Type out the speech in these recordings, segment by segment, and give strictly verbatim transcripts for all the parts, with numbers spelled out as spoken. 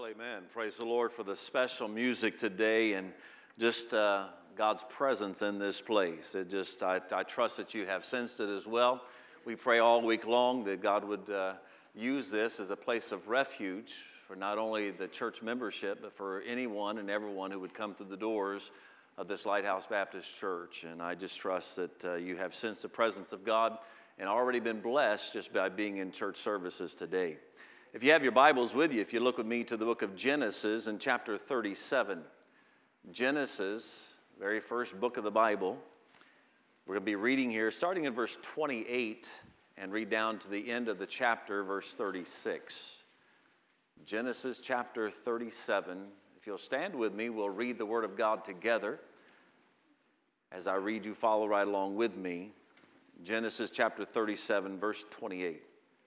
Well, amen. Praise the Lord for the special music today and just uh, God's presence in this place. It just, I, I trust that you have sensed it as well. We pray all week long that God would uh, use this as a place of refuge for not only the church membership, but for anyone and everyone who would come through the doors of this Lighthouse Baptist Church. And I just trust that uh, you have sensed the presence of God and already been blessed just by being in church services today. If you have your Bibles with you, if you look with me to the book of Genesis in chapter thirty-seven. Genesis, very first book of the Bible. We're going to be reading here, starting in verse twenty-eight, and read down to the end of the chapter, verse thirty-six. Genesis chapter thirty-seven. If you'll stand with me, we'll read the Word of God together. As I read, you follow right along with me. Genesis chapter thirty-seven, verse twenty-eight.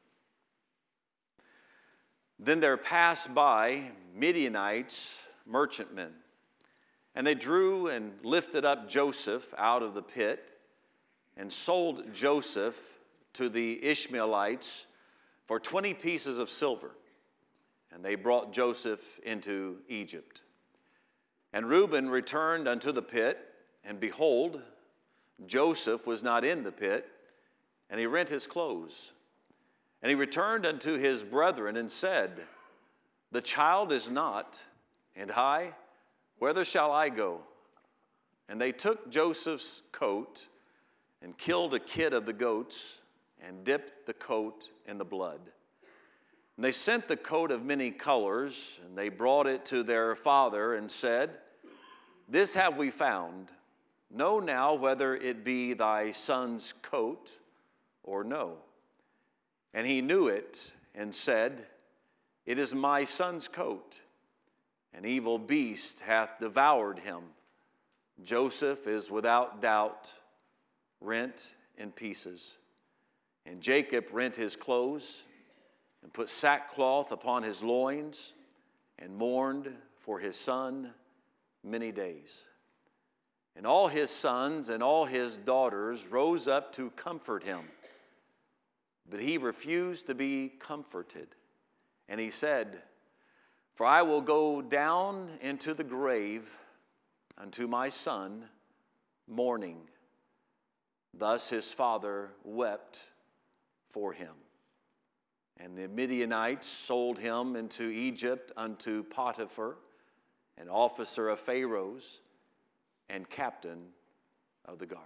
Then there passed by Midianites, merchantmen, and they drew and lifted up Joseph out of the pit and sold Joseph to the Ishmaelites for twenty pieces of silver. And they brought Joseph into Egypt. And Reuben returned unto the pit, and behold, Joseph was not in the pit, and he rent his clothes. And he returned unto his brethren and said, The child is not, and I, whither shall I go? And they took Joseph's coat and killed a kid of the goats and dipped the coat in the blood. And they sent the coat of many colors, and they brought it to their father and said, This have we found. Know now whether it be thy son's coat or no. And he knew it and said, It is my son's coat. An evil beast hath devoured him. Joseph is without doubt rent in pieces. And Jacob rent his clothes and put sackcloth upon his loins and mourned for his son many days. And all his sons and all his daughters rose up to comfort him. But he refused to be comforted. And he said, For I will go down into the grave unto my son mourning. Thus his father wept for him. And the Midianites sold him into Egypt unto Potiphar, an officer of Pharaoh's and captain of the guard.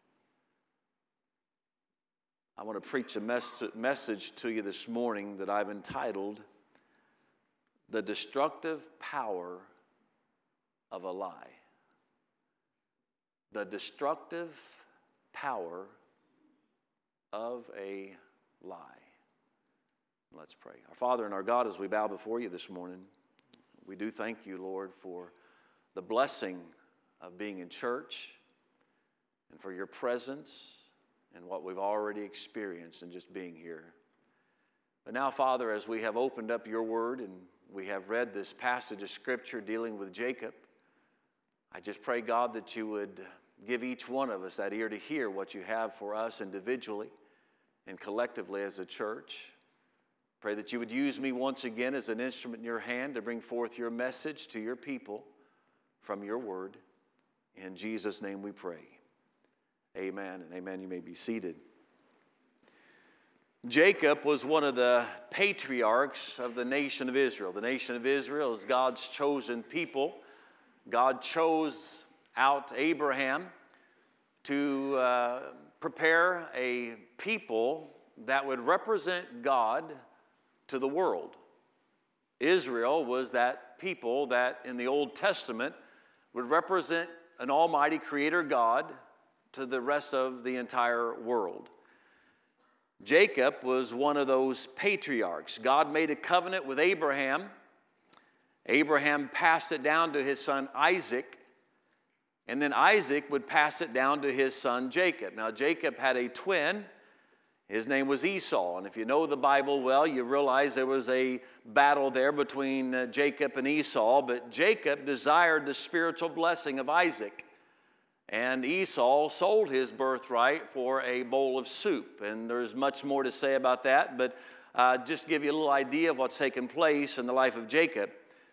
I want to preach a mes- message to you this morning that I've entitled, The Destructive Power of a Lie. The Destructive Power of a Lie. Let's pray. Our Father and our God, as we bow before you this morning, we do thank you, Lord, for the blessing of being in church and for your presence and what we've already experienced in just being here. But now, Father, as we have opened up your word and we have read this passage of Scripture dealing with Jacob, I just pray, God, that you would give each one of us that ear to hear what you have for us individually and collectively as a church. Pray that you would use me once again as an instrument in your hand to bring forth your message to your people from your word. In Jesus' name we pray. Amen and amen. You may be seated. Jacob was one of the patriarchs of the nation of Israel. The nation of Israel is God's chosen people. God chose out Abraham to uh, prepare a people that would represent God to the world. Israel was that people that in the Old Testament would represent an almighty creator God to the rest of the entire world. Jacob was one of those patriarchs. God made a covenant with Abraham. Abraham passed it down to his son Isaac, and then Isaac would pass it down to his son Jacob. Now, Jacob had a twin. His name was Esau, and if you know the Bible well, you realize there was a battle there between uh, Jacob and Esau, but Jacob desired the spiritual blessing of Isaac. And Esau sold his birthright for a bowl of soup. And there's much more to say about that, but uh, just to give you a little idea of what's taken place in the life of Jacob.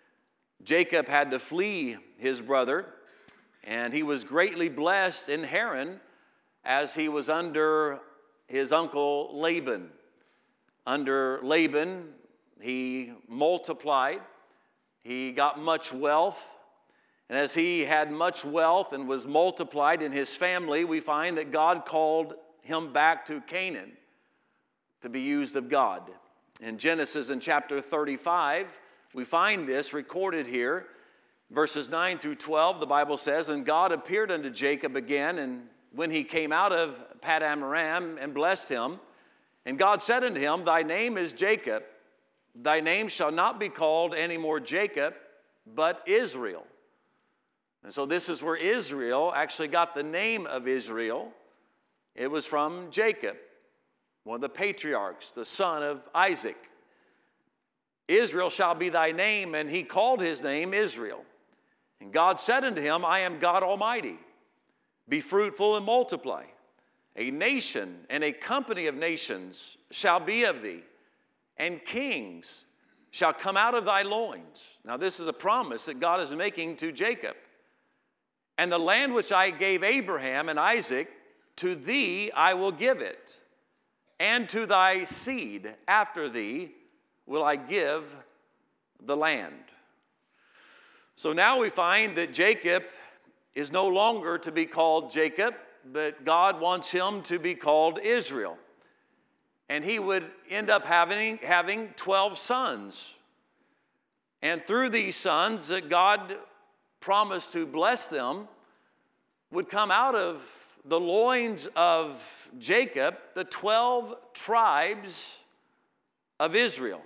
Jacob had to flee his brother, and he was greatly blessed in Haran as he was under his uncle Laban. Under Laban, he multiplied, he got much wealth, and as he had much wealth and was multiplied in his family, we find that God called him back to Canaan to be used of God. In Genesis in chapter thirty-five, we find this recorded here. Verses nine through twelve, the Bible says, "And God appeared unto Jacob again, and when he came out of Paddan Aram, and blessed him. And God said unto him, Thy name is Jacob. Thy name shall not be called any more Jacob, but Israel." And so this is where Israel actually got the name of Israel. It was from Jacob, one of the patriarchs, the son of Isaac. "Israel shall be thy name," and he called his name Israel. And God said unto him, "I am God Almighty. Be fruitful and multiply. A nation and a company of nations shall be of thee, and kings shall come out of thy loins." Now this is a promise that God is making to Jacob. "And the land which I gave Abraham and Isaac, to thee I will give it, and to thy seed after thee will I give the land." So now we find that Jacob is no longer to be called Jacob, but God wants him to be called Israel. And he would end up having, having twelve sons. And through these sons that God promised to bless them would come out of the loins of Jacob, the twelve tribes of Israel.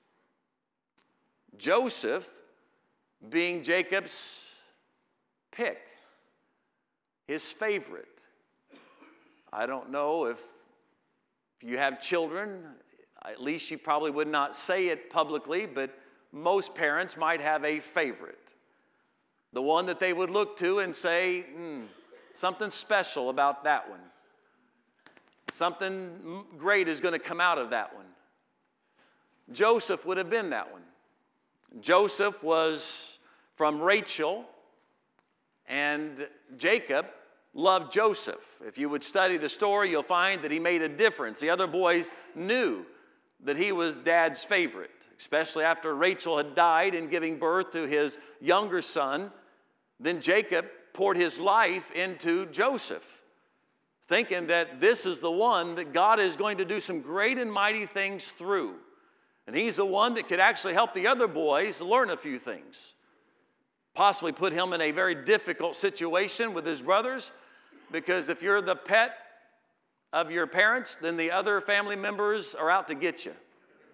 Joseph being Jacob's pick, his favorite. I don't know if, if you have children, at least you probably would not say it publicly, but most parents might have a favorite. The one that they would look to and say, hmm, something special about that one. Something great is going to come out of that one. Joseph would have been that one. Joseph was from Rachel, and Jacob loved Joseph. If you would study the story, you'll find that he made a difference. The other boys knew that he was Dad's favorite, especially after Rachel had died in giving birth to his younger son. Then Jacob poured his life into Joseph, thinking that this is the one that God is going to do some great and mighty things through. And he's the one that could actually help the other boys learn a few things. Possibly put him in a very difficult situation with his brothers, because if you're the pet of your parents, then the other family members are out to get you.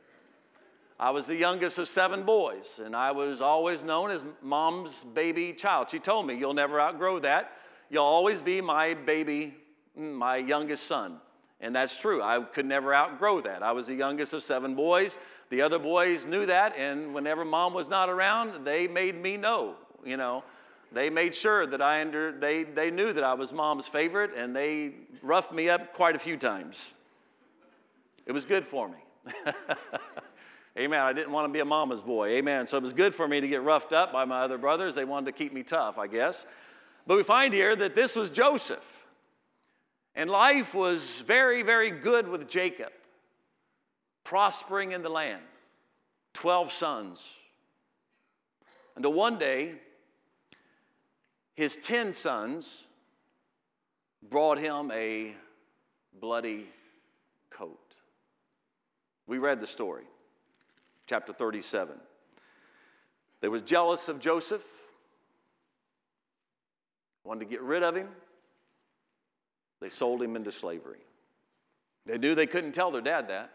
I was the youngest of seven boys, and I was always known as Mom's baby child. She told me, "You'll never outgrow that. You'll always be my baby, my youngest son." And that's true. I could never outgrow that. I was the youngest of seven boys. The other boys knew that, and whenever Mom was not around, they made me know, you know. They made sure that I under, they, they knew that I was Mom's favorite, and they roughed me up quite a few times. It was good for me. Amen. I didn't want to be a mama's boy. Amen. So it was good for me to get roughed up by my other brothers. They wanted to keep me tough, I guess. But we find here that this was Joseph. And life was very, very good with Jacob, prospering in the land, twelve sons. Until one day, his ten sons brought him a bloody coat. We read the story, chapter thirty-seven. They was jealous of Joseph, wanted to get rid of him. They sold him into slavery. They knew they couldn't tell their dad that.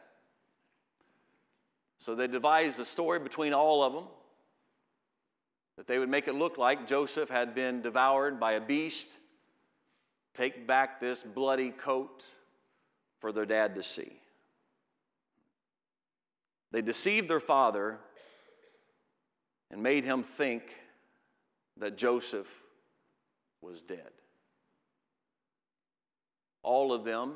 So they devised a story between all of them that they would make it look like Joseph had been devoured by a beast, take back this bloody coat for their dad to see. They deceived their father and made him think that Joseph was dead. All of them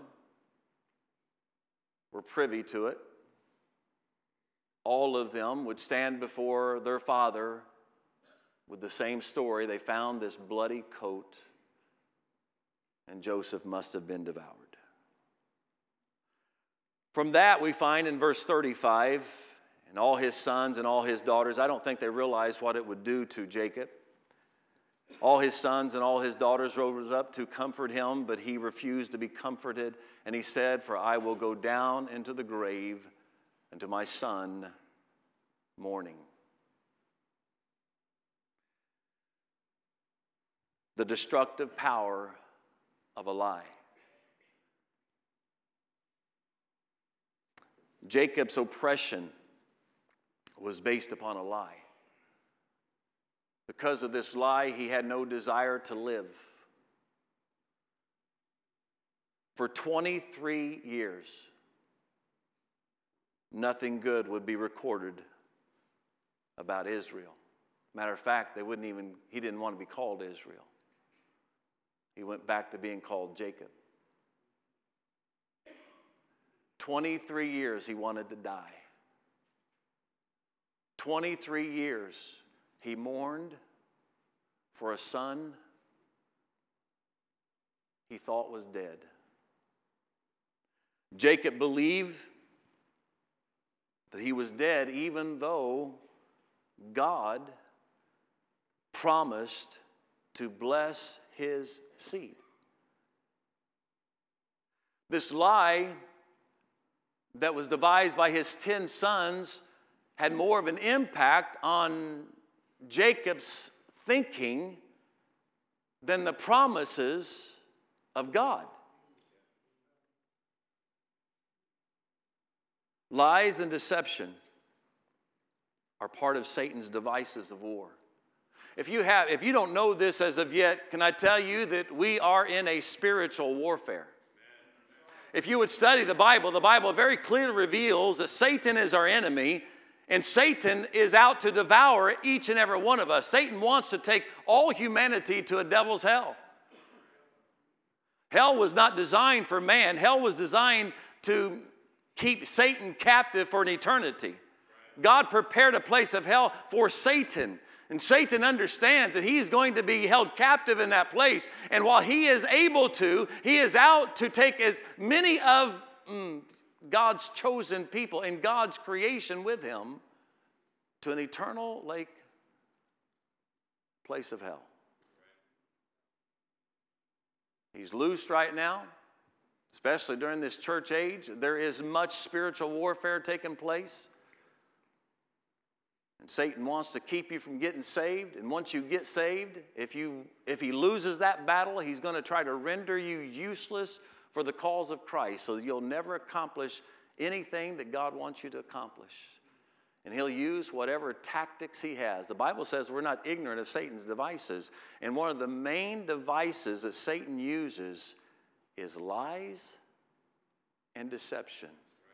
were privy to it. All of them would stand before their father with the same story. They found this bloody coat, and Joseph must have been devoured. From that, we find in verse thirty-five, and all his sons and all his daughters, I don't think they realized what it would do to Jacob. All his sons and all his daughters rose up to comfort him, but he refused to be comforted. And he said, "For I will go down into the grave, and to my son mourning." The destructive power of a lie. Jacob's oppression was based upon a lie. Because of this lie, he had no desire to live. For twenty-three years, nothing good would be recorded about Israel. Matter of fact, they wouldn't even, he didn't want to be called Israel. He went back to being called Jacob. twenty-three years he wanted to die. twenty-three years he mourned for a son he thought was dead. Jacob believed that he was dead even though God promised to bless his seed. This lie that was devised by his ten sons had more of an impact on Jacob's thinking than the promises of God. Lies and deception are part of Satan's devices of war. If you have, if you don't know this as of yet, can I tell you that we are in a spiritual warfare? If you would study the Bible, the Bible very clearly reveals that Satan is our enemy, and Satan is out to devour each and every one of us. Satan wants to take all humanity to a devil's hell. Hell was not designed for man. Hell was designed to keep Satan captive for an eternity. God prepared a place of hell for Satan. And Satan understands that he is going to be held captive in that place. And while he is able to, he is out to take as many of mm, God's chosen people in God's creation with him to an eternal lake place of hell. He's loosed right now, especially during this church age. There is much spiritual warfare taking place. And Satan wants to keep you from getting saved. And once you get saved, if you if he loses that battle, he's going to try to render you useless for the cause of Christ, so that you'll never accomplish anything that God wants you to accomplish. And he'll use whatever tactics he has. The Bible says we're not ignorant of Satan's devices. And one of the main devices that Satan uses is lies and deception.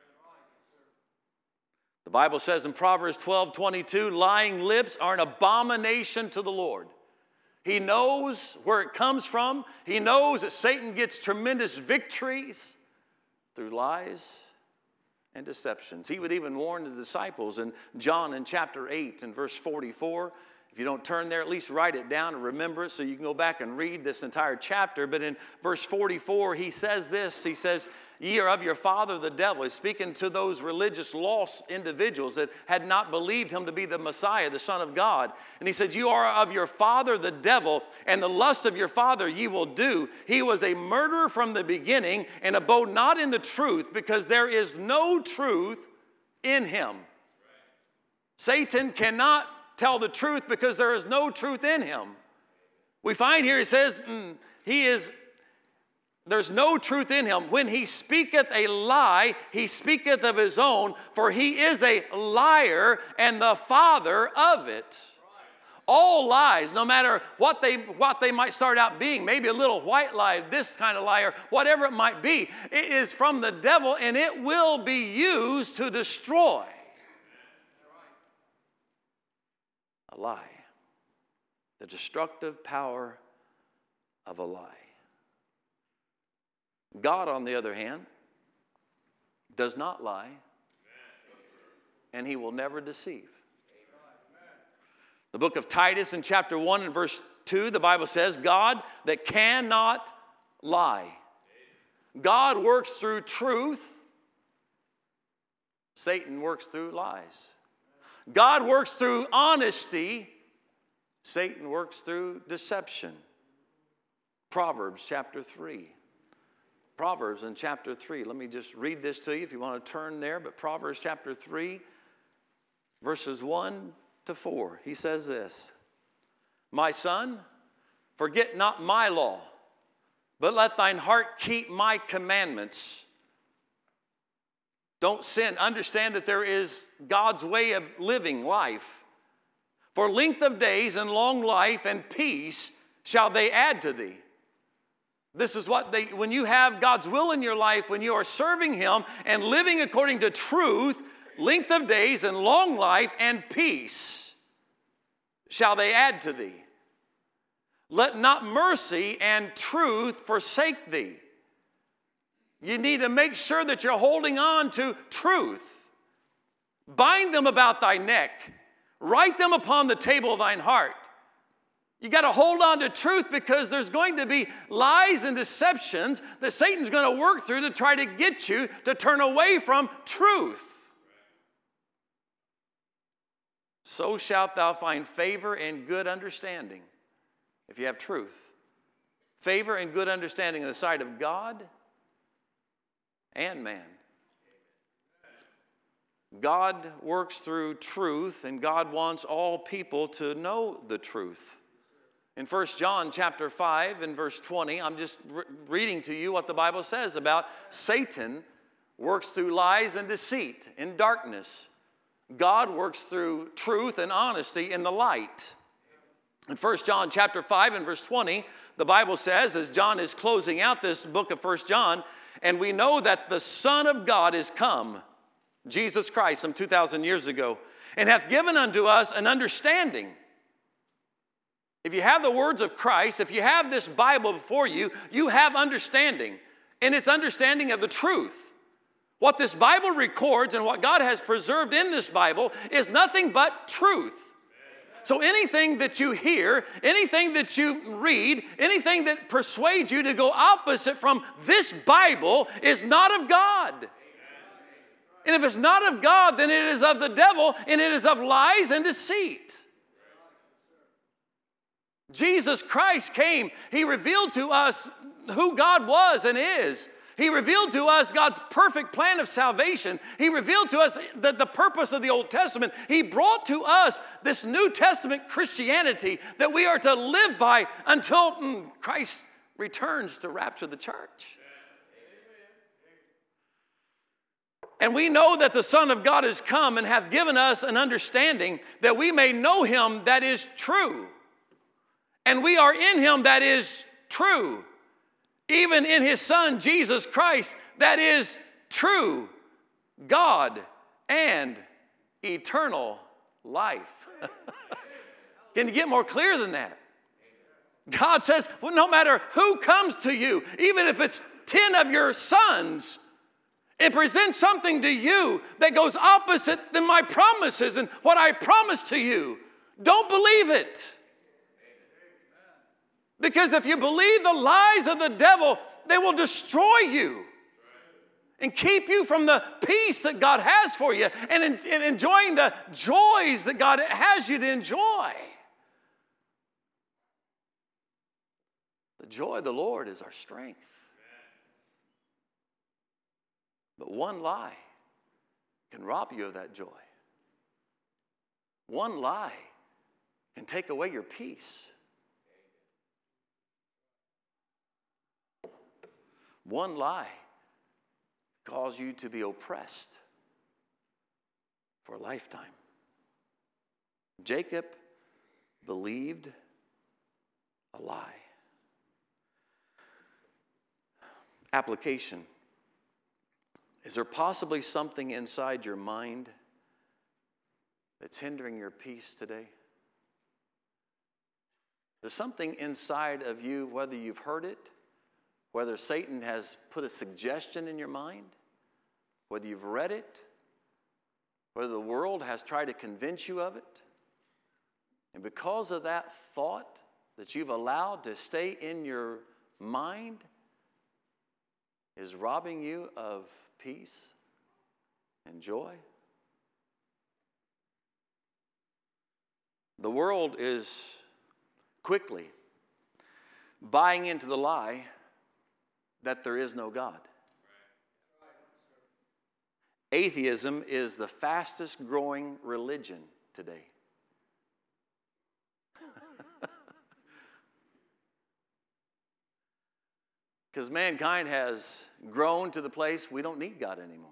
The Bible says in Proverbs twelve twenty-two, lying lips are an abomination to the Lord. He knows where it comes from. He knows that Satan gets tremendous victories through lies and deceptions. He would even warn the disciples in John in chapter eight and verse forty-four. If you don't turn there, at least write it down and remember it so you can go back and read this entire chapter. But in verse forty-four, he says this. He says, "Ye are of your father the devil." He's speaking to those religious lost individuals that had not believed him to be the Messiah, the Son of God. And he said, "You are of your father the devil, and the lust of your father ye will do. He was a murderer from the beginning, and abode not in the truth, because there is no truth in him." Satan cannot tell the truth because there is no truth in him. We find here, he says, mm, he is, there's no truth in him. When he speaketh a lie, he speaketh of his own, for he is a liar and the father of it. All lies, no matter what they, what they might start out being, maybe a little white lie, this kind of lie, or whatever it might be, it is from the devil, and it will be used to destroy. A lie. The destructive power of a lie. God, on the other hand, does not lie, and he will never deceive. The book of Titus in chapter one and verse two, the Bible says, God that cannot lie. God works through truth. Satan works through lies. God works through honesty. Satan works through deception. Proverbs chapter three. Proverbs in chapter three. Let me just read this to you if you want to turn there. But Proverbs chapter three, verses one to four. He says this, my son, forget not my law, but let thine heart keep my commandments. Don't sin. Understand that there is God's way of living life. For length of days and long life and peace shall they add to thee. This is what they, when you have God's will in your life, when you are serving Him and living according to truth, length of days and long life and peace shall they add to thee. Let not mercy and truth forsake thee. You need to make sure that you're holding on to truth. Bind them about thy neck. Write them upon the table of thine heart. You got to hold on to truth because there's going to be lies and deceptions that Satan's going to work through to try to get you to turn away from truth. So shalt thou find favor and good understanding if you have truth. Favor and good understanding in the sight of God and man. God works through truth, and God wants all people to know the truth. In First John chapter five and verse twenty, I'm just re- reading to you what the Bible says about Satan works through lies and deceit in darkness. God works through truth and honesty in the light. In First John chapter five and verse twenty, the Bible says, as John is closing out this book of First John, and we know that the Son of God is come, Jesus Christ, some two thousand years ago, and hath given unto us an understanding. If you have the words of Christ, if you have this Bible before you, you have understanding. And it's understanding of the truth. What this Bible records and what God has preserved in this Bible is nothing but truth. So anything that you hear, anything that you read, anything that persuades you to go opposite from this Bible is not of God. And if it's not of God, then it is of the devil, and it is of lies and deceit. Jesus Christ came. He revealed to us who God was and is. He revealed to us God's perfect plan of salvation. He revealed to us the, the purpose of the Old Testament. He brought to us this New Testament Christianity that we are to live by until mm, Christ returns to rapture the church. And we know that the Son of God has come and hath given us an understanding that we may know Him that is true. And we are in Him that is true. Even in His Son, Jesus Christ, that is true. God and eternal life. Can you get more clear than that? God says, well, no matter who comes to you, even if it's ten of your sons, and presents something to you that goes opposite than my promises and what I promised to you, don't believe it. Because if you believe the lies of the devil, they will destroy you and keep you from the peace that God has for you and, in, and enjoying the joys that God has you to enjoy. The joy of the Lord is our strength. But one lie can rob you of that joy. One lie can take away your peace. One lie cause you to be oppressed for a lifetime. Jacob believed a lie. Application. Is there possibly something inside your mind that's hindering your peace today? There's something inside of you, whether you've heard it, whether Satan has put a suggestion in your mind, whether you've read it, whether the world has tried to convince you of it. And because of that thought that you've allowed to stay in your mind is robbing you of peace and joy. The world is quickly buying into the lie that there is no God. Atheism is the fastest growing religion today. Because mankind has grown to the place we don't need God anymore.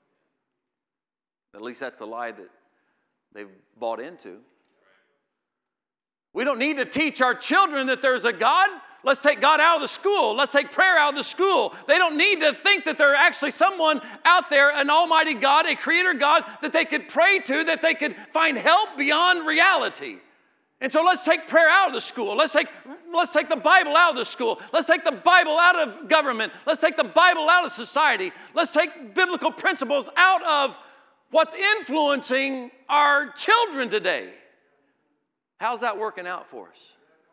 At least that's the lie that they've bought into. We don't need to teach our children that there's a God. Let's take God out of the school. Let's take prayer out of the school. They don't need to think that there's actually someone out there, an almighty God, a creator God, that they could pray to, that they could find help beyond reality. And so let's take prayer out of the school. Let's take, let's take the Bible out of the school. Let's take the Bible out of government. Let's take the Bible out of society. Let's take biblical principles out of what's influencing our children today. How's that working out for us?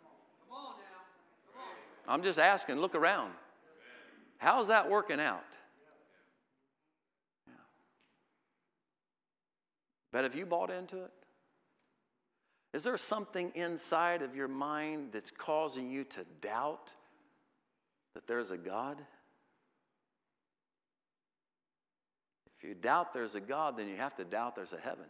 I'm just asking, look around. How's that working out? Yeah. But have you bought into it? Is there something inside of your mind that's causing you to doubt that there's a God? If you doubt there's a God, then you have to doubt there's a heaven.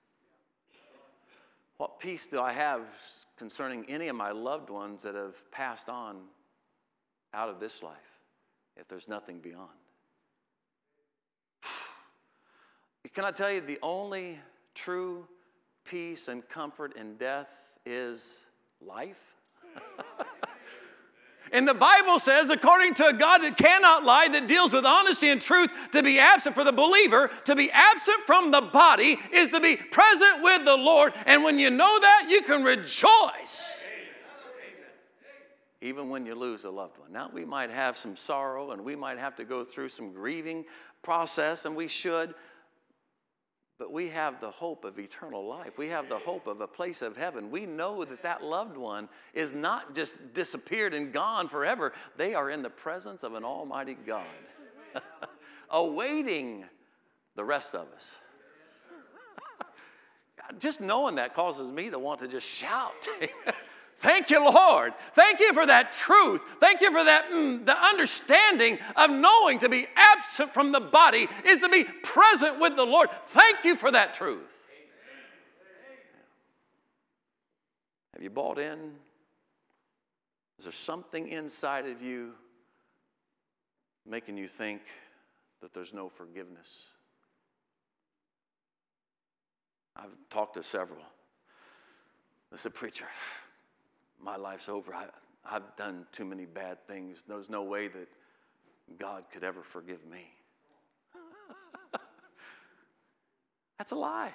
What peace do I have concerning any of my loved ones that have passed on out of this life if there's nothing beyond? Can I tell you, the only true peace and comfort in death is life? And the Bible says, according to a God that cannot lie, that deals with honesty and truth, to be absent for the believer, to be absent from the body, is to be present with the Lord. And when you know that, you can rejoice. Even when you lose a loved one. Now, we might have some sorrow, and we might have to go through some grieving process, and we should. But we have the hope of eternal life. We have the hope of a place of heaven. We know that that loved one is not just disappeared and gone forever. They are in the presence of an almighty God, awaiting the rest of us. Just knowing that causes me to want to just shout. Thank you, Lord. Thank you for that truth. Thank you for that, mm, the understanding of knowing to be absent from the body is to be present with the Lord. Thank you for that truth. Have you bought in? Is there something inside of you making you think that there's no forgiveness? I've talked to several. They said, preacher, my life's over. I, I've done too many bad things. There's no way that God could ever forgive me. That's a lie.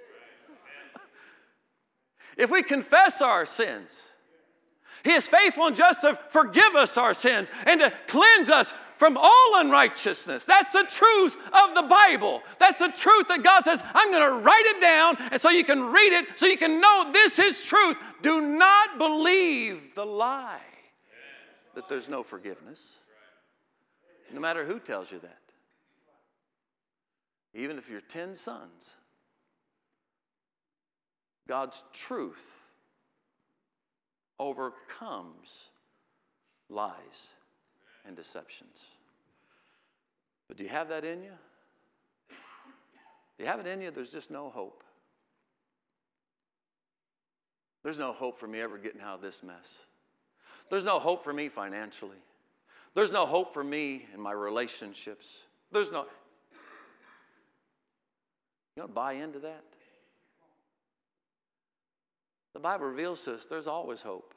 If we confess our sins, He is faithful and just to forgive us our sins and to cleanse us from all unrighteousness. That's the truth of the Bible. That's the truth that God says, I'm going to write it down and so you can read it, so you can know this is truth. Do not believe the lie that there's no forgiveness, no matter who tells you that. Even if you're ten sons, God's truth overcomes lies and deceptions. But do you have that in you? Do you have it in you? There's just no hope. There's no hope for me ever getting out of this mess. There's no hope for me financially. There's no hope for me in my relationships. There's no... You want to buy into that? The Bible reveals to us there's always hope.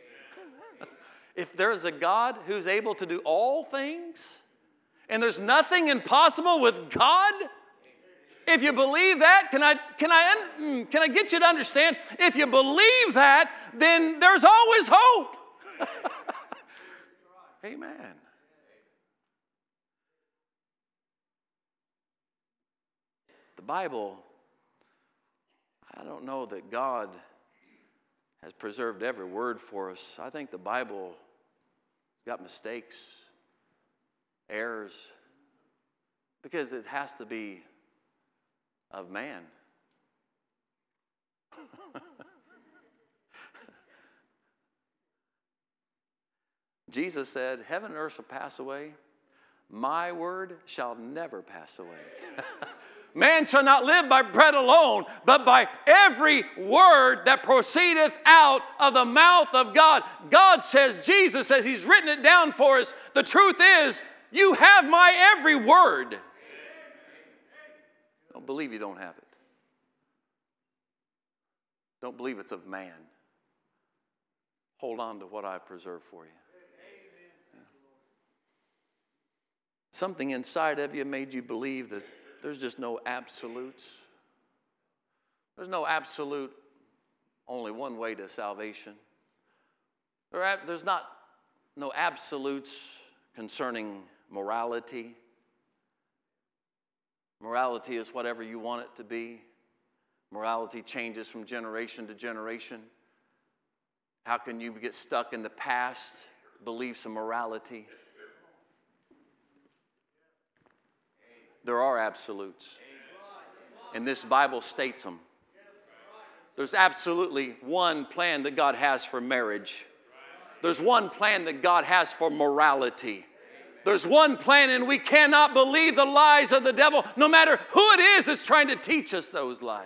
If there's a God who's able to do all things, and there's nothing impossible with God, if you believe that, can I, can I, can I get you to understand? If you believe that, then there's always hope. Amen. The Bible, I don't know that God has preserved every word for us. I think the Bible got mistakes, errors, because it has to be of man. Jesus said, heaven and earth shall pass away. My word shall never pass away. Man shall not live by bread alone, but by every word that proceedeth out of the mouth of God. God says, Jesus says, he's written it down for us. The truth is, you have my every word. Don't believe you don't have it. Don't believe it's of man. Hold on to what I've preserved for you. Yeah. Something inside of you made you believe that there's just no absolutes. There's no absolute, only one way to salvation. There's not no absolutes concerning morality. Morality is whatever you want it to be. Morality changes from generation to generation. How can you get stuck in the past beliefs of morality? There are absolutes. And this Bible states them. There's absolutely one plan that God has for marriage. There's one plan that God has for morality. There's one plan, and we cannot believe the lies of the devil, no matter who it is that's trying to teach us those lies.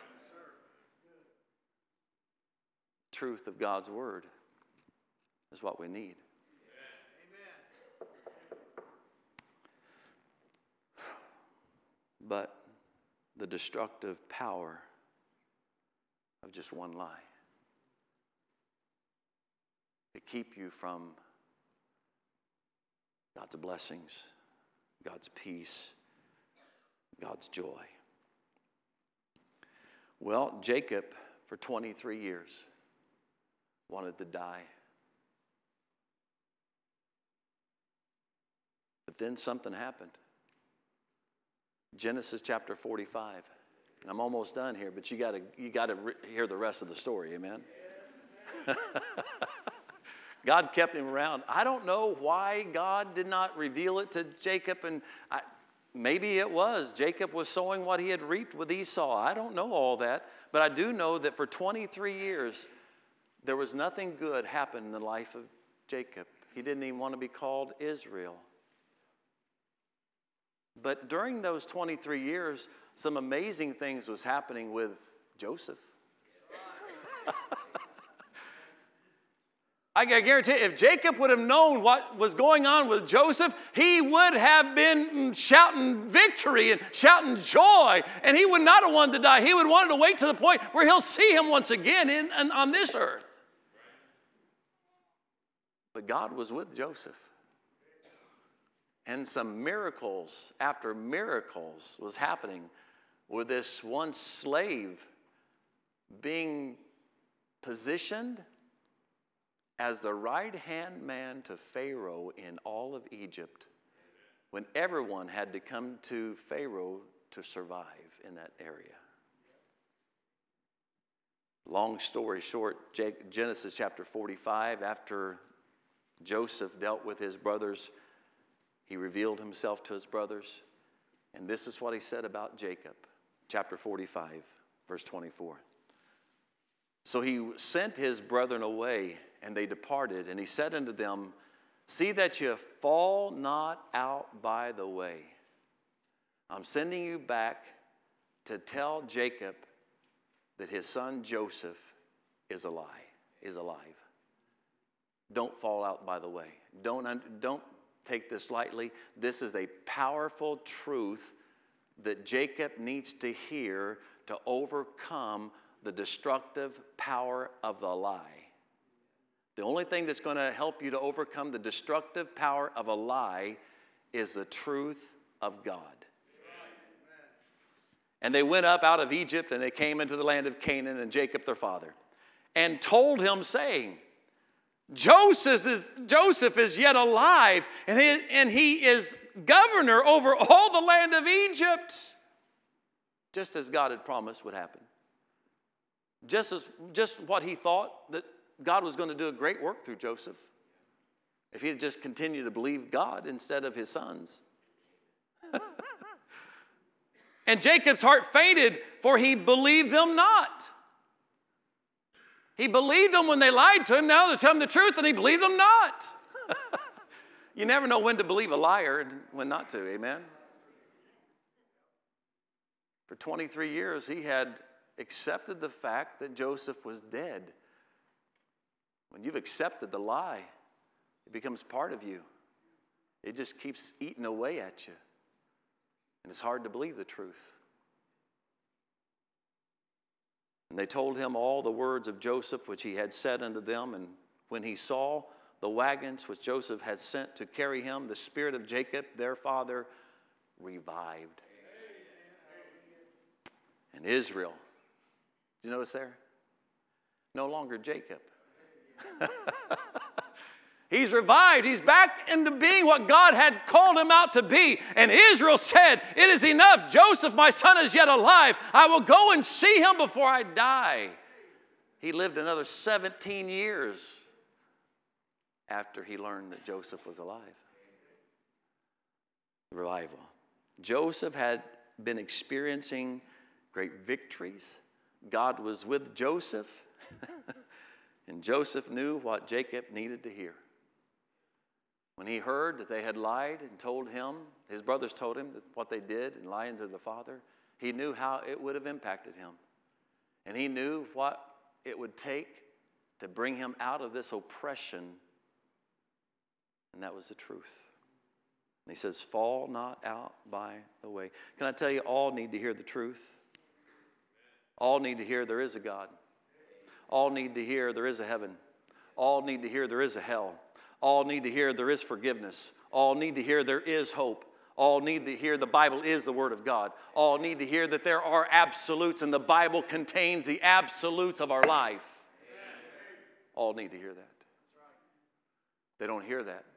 Truth of God's word is what we need. But the destructive power of just one lie to keep you from God's blessings, God's peace, God's joy. Well, Jacob, for twenty-three years, wanted to die. But then something happened. Genesis chapter forty-five. And I'm almost done here, but you got to you got to re- hear the rest of the story, amen? God kept him around. I don't know why God did not reveal it to Jacob, and I, maybe it was Jacob was sowing what he had reaped with Esau. I don't know all that, but I do know that for twenty-three years, there was nothing good happened in the life of Jacob. He didn't even want to be called Israel. But during those twenty-three years, some amazing things was happening with Joseph. I guarantee you, if Jacob would have known what was going on with Joseph, he would have been shouting victory and shouting joy, and he would not have wanted to die. He would have wanted to wait to the point where he'll see him once again in, in, on this earth. But God was with Joseph. And some miracles after miracles was happening with this one slave being positioned as the right-hand man to Pharaoh in all of Egypt, when everyone had to come to Pharaoh to survive in that area. Long story short, Genesis chapter forty-five, after Joseph dealt with his brothers, he revealed himself to his brothers. And this is what he said about Jacob. Chapter forty-five, verse twenty-four. So he sent his brethren away, and they departed. And he said unto them, see that you fall not out by the way. I'm sending you back to tell Jacob that his son Joseph is alive, is alive. Don't fall out by the way. Don't, don't take this lightly. This is a powerful truth that Jacob needs to hear to overcome the destructive power of the lie. The only thing that's going to help you to overcome the destructive power of a lie is the truth of God. And they went up out of Egypt, and they came into the land of Canaan, and Jacob their father, and told him, saying, Joseph is, Joseph is yet alive, and he, and he is governor over all the land of Egypt, just as God had promised would happen. just as just what he thought, that God was going to do a great work through Joseph if he had just continued to believe God instead of his sons. And Jacob's heart fainted, for he believed them not. He believed them when they lied to him. Now they're telling him the truth, and he believed them not. You never know when to believe a liar and when not to, amen? For twenty-three years, he had accepted the fact that Joseph was dead. When you've accepted the lie, it becomes part of you. It just keeps eating away at you. And it's hard to believe the truth. And they told him all the words of Joseph which he had said unto them. And when he saw the wagons which Joseph had sent to carry him, the spirit of Jacob, their father, revived. And Israel, did you notice there? No longer Jacob. He's revived. He's back into being what God had called him out to be. And Israel said, it is enough. Joseph, my son, is yet alive. I will go and see him before I die. He lived another seventeen years after he learned that Joseph was alive. Revival. Joseph had been experiencing great victories. God was with Joseph. And Joseph knew what Jacob needed to hear. When he heard that they had lied and told him, his brothers told him that what they did and lying to the father, he knew how it would have impacted him. And he knew what it would take to bring him out of this oppression. And that was the truth. And he says, fall not out by the way. Can I tell you, all need to hear the truth. All need to hear there is a God. All need to hear there is a heaven. All need to hear there is a hell. All need to hear there is forgiveness. All need to hear there is hope. All need to hear the Bible is the Word of God. All need to hear that there are absolutes, and the Bible contains the absolutes of our life. All need to hear that. They don't hear that.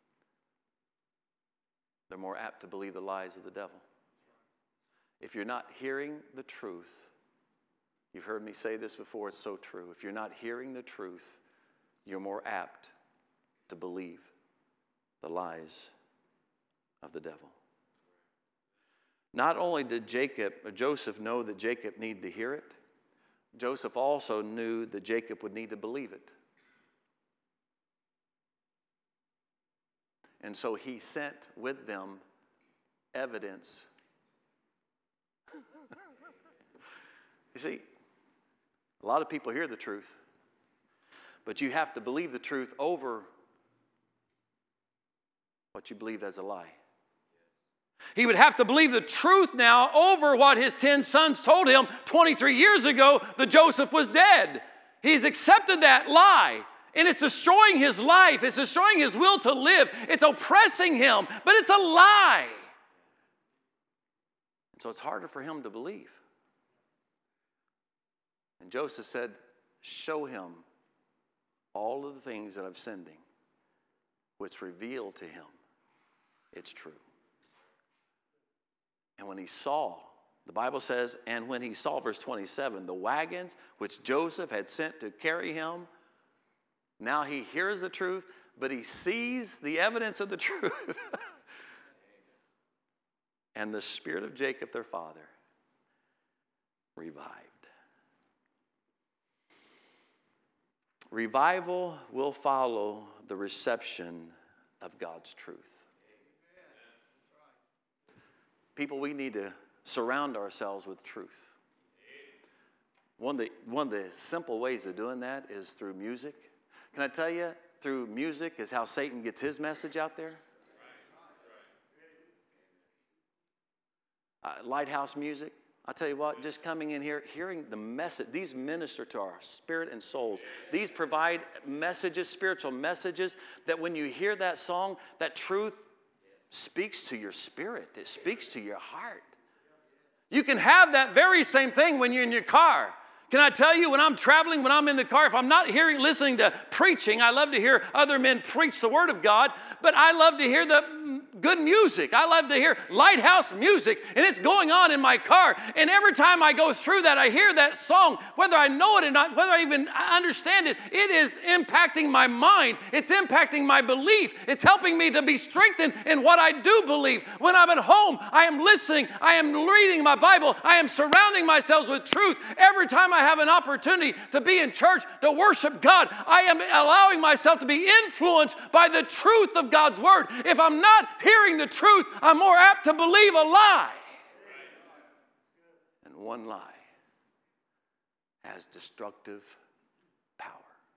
They're more apt to believe the lies of the devil. If you're not hearing the truth, you've heard me say this before, it's so true. If you're not hearing the truth, you're more apt to believe the lies of the devil. Not only did Jacob or Joseph know that Jacob needed to hear it, Joseph also knew that Jacob would need to believe it. And so he sent with them evidence. You see, a lot of people hear the truth, but you have to believe the truth over what you believed as a lie. He would have to believe the truth now over what his ten sons told him twenty-three years ago that Joseph was dead. He's accepted that lie, and it's destroying his life. It's destroying his will to live. It's oppressing him, but it's a lie. And so it's harder for him to believe. And Joseph said, show him all of the things that I'm sending, which reveal to him it's true. And when he saw, the Bible says, and when he saw, verse twenty-seven, the wagons which Joseph had sent to carry him, now he hears the truth, but he sees the evidence of the truth. And the spirit of Jacob, their father, revived. Revival will follow the reception of God's truth. People, we need to surround ourselves with truth. One of the, one of the simple ways of doing that is through music. Can I tell you, through music is how Satan gets his message out there. Uh, lighthouse music. I tell you what, just coming in here, hearing the message, these minister to our spirit and souls. These provide messages, spiritual messages, that when you hear that song, that truth speaks to your spirit. It speaks to your heart. You can have that very same thing when you're in your car. Can I tell you, when I'm traveling, when I'm in the car, if I'm not hearing, listening to preaching, I love to hear other men preach the Word of God, but I love to hear the good music. I love to hear lighthouse music, and it's going on in my car. And every time I go through that, I hear that song, whether I know it or not, whether I even understand it, it is impacting my mind. It's impacting my belief. It's helping me to be strengthened in what I do believe. When I'm at home, I am listening. I am reading my Bible. I am surrounding myself with truth. Every time I have an opportunity to be in church, to worship God, I am allowing myself to be influenced by the truth of God's word. If I'm not hearing the truth, I'm more apt to believe a lie. And one lie has destructive power.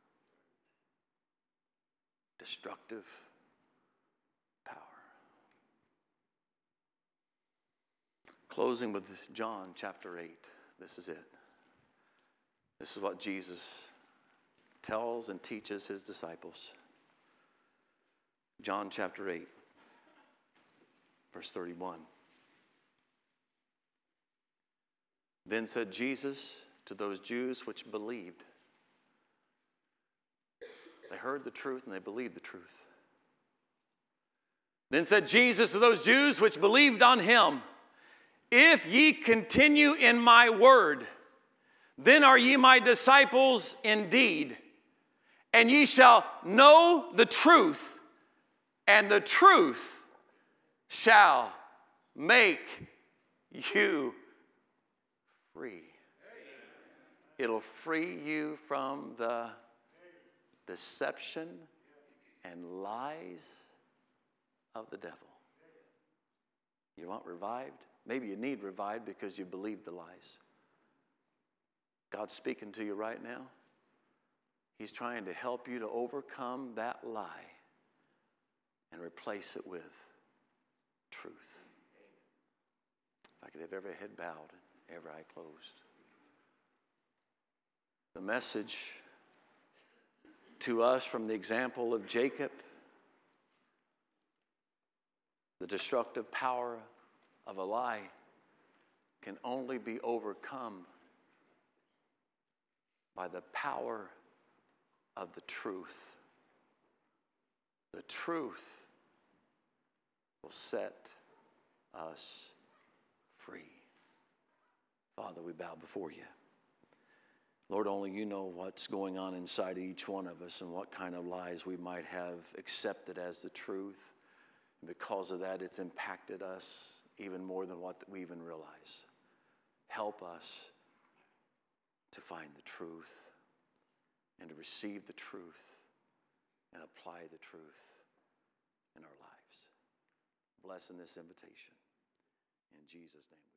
Destructive power. Closing with John chapter eight. This is it. This is what Jesus tells and teaches his disciples. John chapter eight, verse thirty-one. Then said Jesus to those Jews which believed. They heard the truth and they believed the truth. Then said Jesus to those Jews which believed on him, if ye continue in my word, then are ye my disciples indeed, and ye shall know the truth, and the truth shall make you free. It'll free you from the deception and lies of the devil. You want revived? Maybe you need revived because you believe the lies. God's speaking to you right now. He's trying to help you to overcome that lie and replace it with truth. If I could have every head bowed and every eye closed. The message to us from the example of Jacob, the destructive power of a lie can only be overcome by the power of the truth. The truth will set us free. Father, we bow before you. Lord, only you know what's going on inside of each one of us and what kind of lies we might have accepted as the truth. And because of that, it's impacted us even more than what we even realize. Help us to find the truth and to receive the truth and apply the truth in our lives. Bless in this invitation. In Jesus' name.